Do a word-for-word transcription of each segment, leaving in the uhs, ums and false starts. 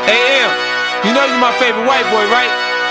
A M, you know you my favorite white boy, right?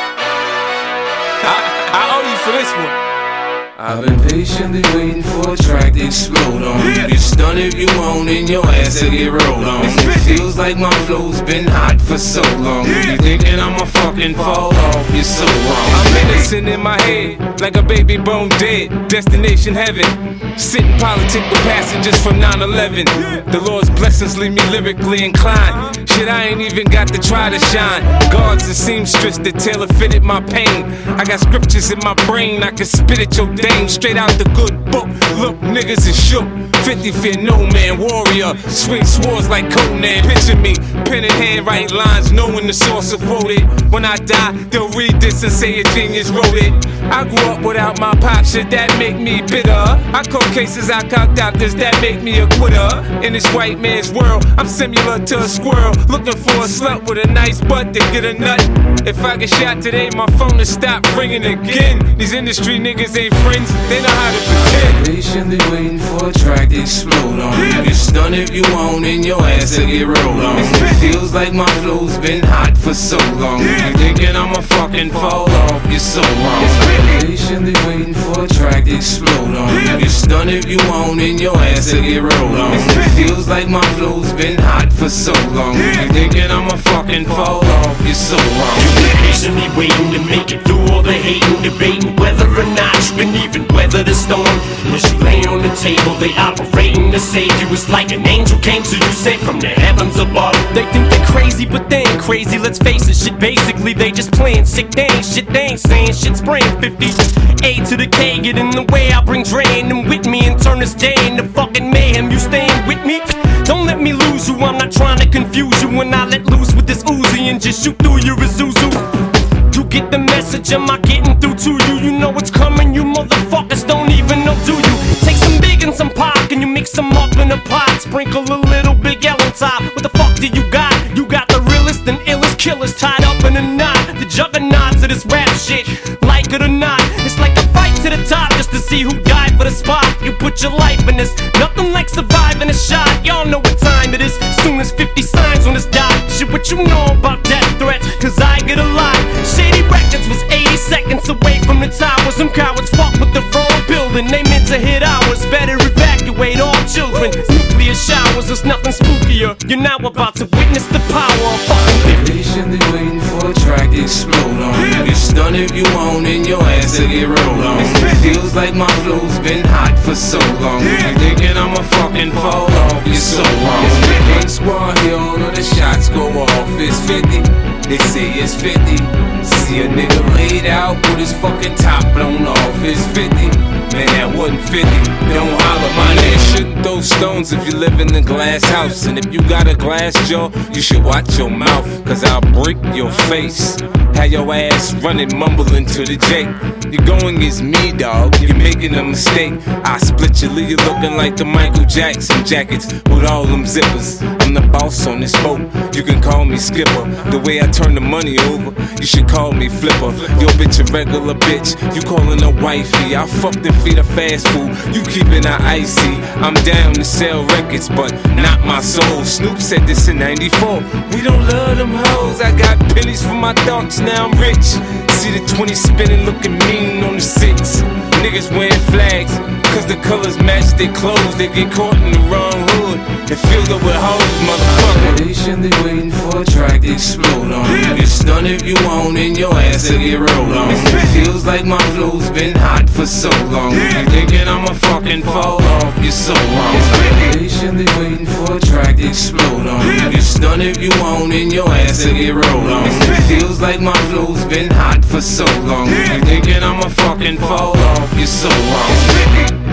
I, I owe you for this one. I've been patiently waiting for a track to explode on. You get stunned if you want and your ass to get rolled on. It feels like my flow's been hot for so long. You thinking I'ma fucking fall off, you're so wrong. I'm innocent in my head, like a baby bone dead. Destination heaven, sitting politic with passengers from nine eleven. The Lord's blessings leave me lyrically inclined. Shit, I ain't even got to try to shine. Guards and seamstress that tailor fitted my pain. I got scriptures in my brain, I can spit at your dame straight out the good book. Look, niggas is shook. fifty fear no man, warrior. Swing swords like Conan. Picture me, pen in hand, write lines, knowing the source of quoted. When I die, they'll read this and say a genius wrote it. I grew up without my pop, shit that make me bitter. I caught cases, I cocked out, does that make me a quitter? In this white man's world, I'm similar to a squirrel, looking for a slut with a nice butt to get a nut. If I get shot today, my phone will stop ringing again. These industry niggas ain't friends, they know how to pretend. Patiently waiting for a track to explode on. You get stunned if you want and your ass to get rolled on. It feels like my flow's been hot for so long. You thinking I'ma fucking fall off, you're so wrong. Patiently waiting for a track to explode on. You get stunned if you want and your ass to get rolled on. It feels like my flow's been hot for so long. You thinking I'ma fucking fall off, you're so wrong. You've been patiently waiting to make it through all the hating, debating whether or not you can even weather the storm. And as you lay on the table, they operating to save you. It's like an angel came to you, sent from the heavens above. They think they're crazy, but they ain't crazy, let's face it. Shit, basically, they just playing sick. They ain't shit, they ain't saying shit. Spraying fifty A to the K, get in the way. I bring Dre and them with me and turn this day into fucking mayhem. You staying with me? Don't let me lose you, I'm not trying to confuse you. When I let loose with this Uzi and just shoot through your Isuzu. You get the message, am I getting through to you? You know it's coming, you motherfuckers don't even know, do you? Take some big and some pop, and you mix them up in a pot. Sprinkle a little Big L on top. What the fuck do you got? You got the realest and illest killers tied up in a knot. The juggernauts of this rap shit, like it or not. It's like a fight to the top just to see who died for the spot. You put your life in this, nothing like surviving a shot. Y'all know what time it is, soon as fifty signs on this dot. Shit, what you know about death threats, cause I get a lot. Shady Records was eighty seconds away from the tower. Some cowards fuck with the wrong building, they meant to hit ours. Better evacuate all children, nuclear showers, there's nothing spookier. You're now about to witness the power of fucking fifty. Patiently waiting for a track to explode on. You get stunned if you want and your ass to get rolled on. It feels like my flow's been hot for so long. You thinking I'ma fucking fall off, you're so wrong. Gang squad here, all of the shots go off. It's fifty, they say it's fifty. See a nigga laid out with his fucking top blown off. It's fifty, man that wasn't fifty. Don't holler, my nigga. Shouldn't throw stones if you live in a glass house. And if you got a glass jaw, you should watch your mouth, cause I'll break your face. Have your ass running, mumbling to the J. You're going against me, dog, you're making a mistake. I split you, leave you looking like the Michael Jackson jackets with all them zippers. I'm the boss on this boat, you can call me skipper. The way I turn the money over, you should call me flipper. Yo bitch a regular bitch, you calling her wifey. I fucked and feed her fast food, you keeping her icy. I'm down to sell records, but not my soul. Snoop said this in ninety-four, we don't love them hoes. I got pennies for my thoughts, now I'm rich. See the twenty spinning, looking mean on the six. Niggas wearing flags, cause the colors match their clothes. They get caught in the wrong hood and filled up with hoes, motherfucker. Patiently waiting for a track to explode on. You get stunned if you want and your ass to get rolled on. It feels like my flow's been hot for so long. You thinking I'ma fucking fall off, you're so wrong. Patiently waiting for a track to explode on. You get stunned if you want and your ass to get rolled on. It feels like my flow's been hot for so long. You thinking I'ma fucking fall off, you're so wrong.